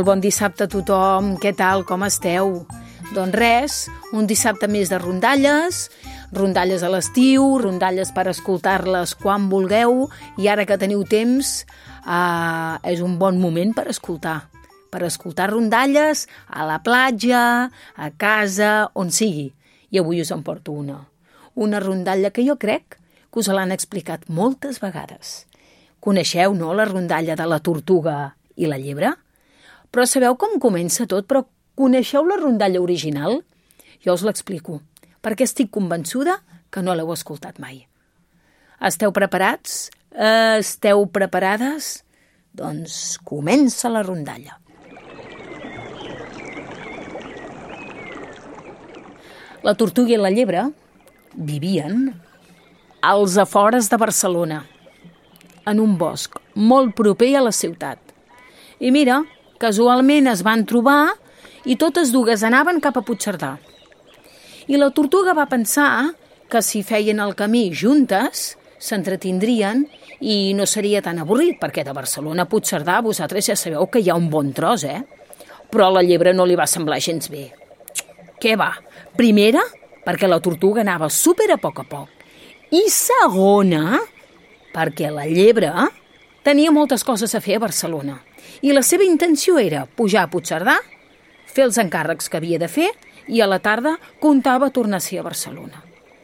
Molt bon dissabte a tothom. Què tal? Com esteu? Doncs res, un dissabte més de rondalles a l'estiu, rondalles per escoltar-les quan vulgueu, i ara que teniu temps és un bon moment per escoltar rondalles a la platja, a casa, on sigui. I avui us en porto una rondalla que jo crec que us l'han explicat moltes vegades. Coneixeu, no?, la rondalla de la tortuga i la llebre? Però sabeu com comença tot? Però coneixeu la rondalla original? Jo us l'explico, perquè estic convençuda que no l'heu escoltat mai. Esteu preparats? Esteu preparades? Doncs comença la rondalla. La tortuga i la llebre vivien als afores de Barcelona, en un bosc molt proper a la ciutat. I mira, casualment es van trobar i totes dues anaven cap a Puigcerdà. I la tortuga va pensar que si feien el camí juntes s'entretindrien i no seria tan avorrit, perquè de Barcelona a Puigcerdà vosaltres ja sabeu que hi ha un bon tros, Però a la llebre no li va semblar gens bé. Què va? Primera, perquè la tortuga anava súper a poc. I segona, perquè la llebre tenia moltes coses a fer a Barcelona. I la seva intenció era pujar a Puigcerdà, fer els encàrrecs que havia de fer i a la tarda comptava tornar a ser a Barcelona.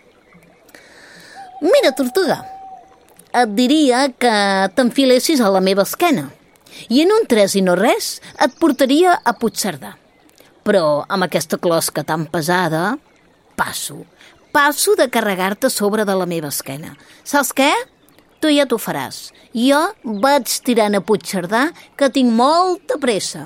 Mira, tortuga, et diria que t'enfilessis a la meva esquena i en un tres i no res et portaria a Puigcerdà. Però amb aquesta closca tan pesada, passo de carregar-te sobre de la meva esquena. Saps què? Tu ja t'ho faràs. Jo vaig tirant a Puigcerdà, que tinc molta pressa.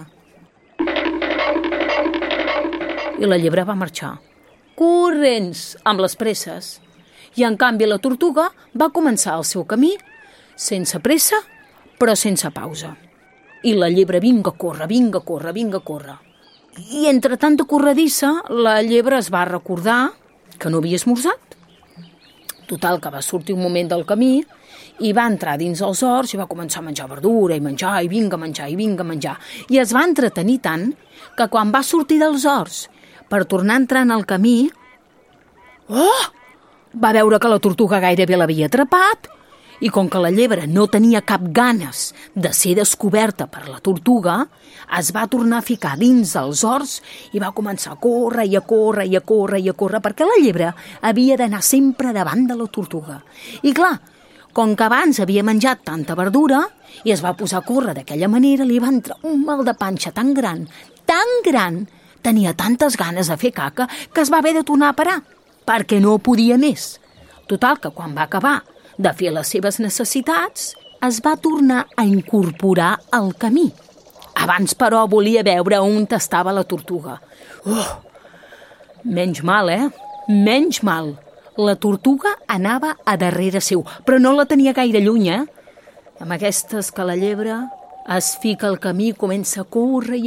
I la llebre va marxar, corrents, amb les presses. I en canvi la tortuga va començar el seu camí, sense pressa, però sense pausa. I la llebre vinga a córrer. I entre tanta corredissa, la llebre es va recordar que no havia esmorzat. Total, que va sortir un moment del camí i va entrar dins els horts i va començar a menjar verdura i vinga a menjar. I es va entretenir tant que quan va sortir dels horts per tornar a entrar en el camí, va veure que la tortuga gairebé l'havia atrapat i com que la llebre no tenia cap ganes de ser descoberta per la tortuga, es va tornar a ficar dins dels horts i va començar a córrer perquè la llebre havia d'anar sempre davant de la tortuga. I clar, com que abans havia menjat tanta verdura i es va posar a córrer d'aquella manera, li va entrar un mal de panxa tan gran, tenia tantes ganes de fer caca que es va haver de tornar a parar, perquè no podia més. Total, que quan va acabar de fer les seves necessitats, es va tornar a incorporar al camí. Abans, però, volia veure on estava la tortuga. Menys mal, Menys mal. La tortuga anava a darrere seu, però no la tenia gaire lluny, Amb aquestes que la llebre es fica al camí, comença a córrer.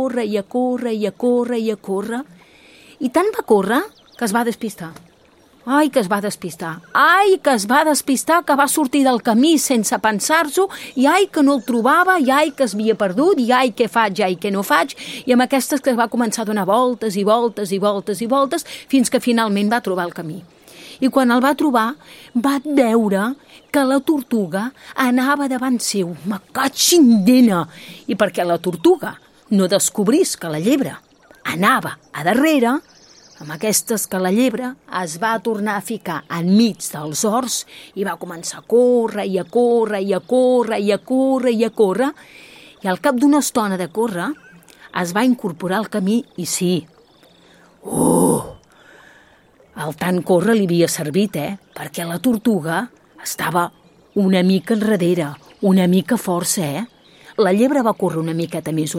I tant va córrer que es va despistar. Ai, que es va despistar, que va sortir del camí sense pensar-s'ho, i ai, que no el trobava, i ai, que es havia perdut, i ai, què faig, ai, què no faig, i amb aquestes que va començar a donar voltes, fins que finalment va trobar el camí. I quan el va trobar, va veure que la tortuga anava davant seu, me catxindena, i perquè la tortuga no descobrís que la llebre anava a darrere, amb aquestes que la llebre es va tornar a ficar enmig dels horts i va començar a córrer, i al cap d'una estona de córrer es va incorporar al camí i sí. El tant córrer li havia servit, perquè la tortuga estava una mica enrere, una mica força, La llebre va córrer una miqueta més,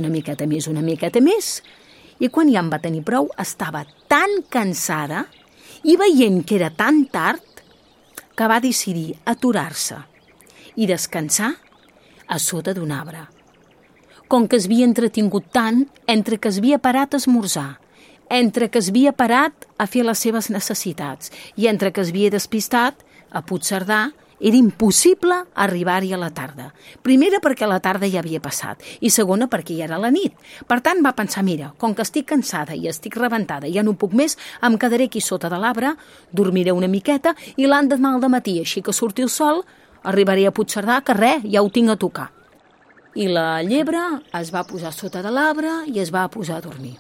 i quan ja en va tenir prou, estava tan cansada i veient que era tan tard que va decidir aturar-se i descansar a sota d'un arbre. Com que es havia entretingut tant entre que es havia parat a esmorzar, entre que es havia parat a fer les seves necessitats i entre que es havia despistat a Puigcerdà Era impossible arribar-hi a la tarda. Primera, perquè la tarda ja havia passat, i segona, perquè ja era la nit. Per tant, va pensar, mira, com que estic cansada i estic rebentada i ja no puc més, em quedaré aquí sota de l'arbre, dormiré una miqueta i l'endemà al matí, així que surti el sol, arribaré a Puigcerdà, que res, ja ho tinc a tocar. I la llebre es va posar sota de l'arbre i es va posar a dormir.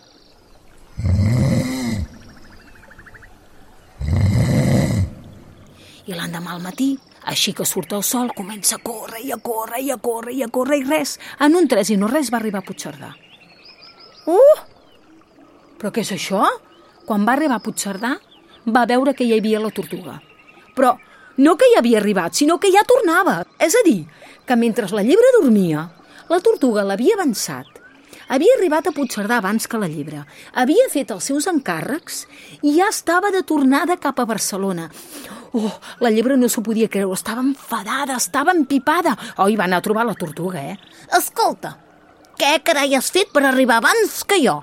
I l'endemà al matí, així que surt el sol, comença a córrer i a córrer i a córrer i a córrer i res. En un tres i no res va arribar a Puigcerdà. Però què és això? Quan va arribar a Puigcerdà, va veure que hi havia la tortuga. Però no que hi havia arribat, sinó que ja tornava. És a dir, que mentre la llebre dormia, la tortuga l'havia avançat. Havia arribat a Puigcerdà abans que la llebre. Havia fet els seus encàrrecs i ja estava de tornada cap a Barcelona. La llebre no s'ho podia creure, estava enfadada, estava empipada. I va anar a trobar la tortuga, Escolta, què carai has fet per arribar abans que jo?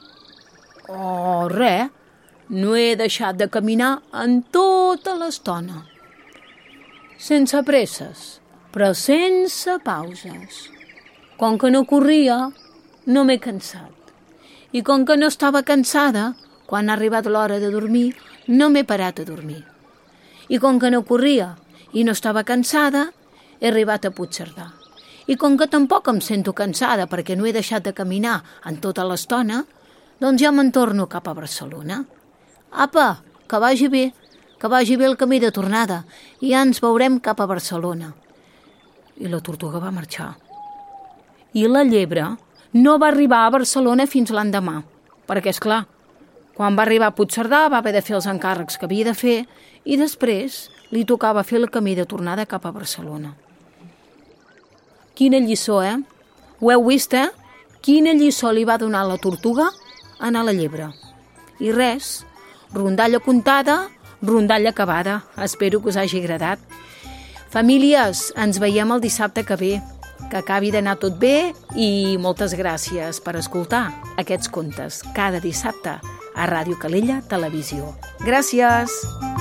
Res. No he deixat de caminar en tota l'estona. Sense presses, però sense pauses. Com que no corria, no m'he cansat. I com que no estava cansada, quan ha arribat l'hora de dormir, no m'he parat a dormir. I com que no corria i no estava cansada, he arribat a Puigcerdà. I com que tampoc em sento cansada perquè no he deixat de caminar en tota l'estona, doncs ja me'n torno cap a Barcelona. Apa, que vagi bé el camí de tornada i ja ens veurem cap a Barcelona. I la tortuga va marxar. I la llebre no va arribar a Barcelona fins l'endemà, perquè, és clar, quan va arribar a Puigcerdà va haver de fer els encàrrecs que havia de fer i després li tocava fer el camí de tornada cap a Barcelona. Quina lliçó, Ho heu vist, Quina lliçó li va donar la tortuga a la llebre. I res, rondalla contada, rondalla acabada. Espero que us hagi agradat. Famílies, ens veiem el dissabte que ve. Que acabi d'anar tot bé i moltes gràcies per escoltar aquests contes cada dissabte a Ràdio Calella Televisió. Gràcies!